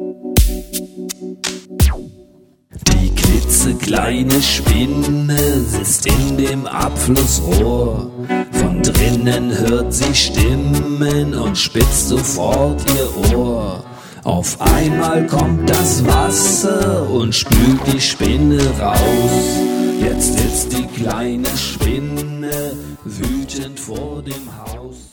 Die klitzekleine Spinne sitzt in dem Abflussrohr. Von drinnen hört sie Stimmen und spitzt sofort ihr Ohr. Auf einmal kommt das Wasser und spült die Spinne raus. Jetzt sitzt die kleine Spinne wütend vor dem Haus.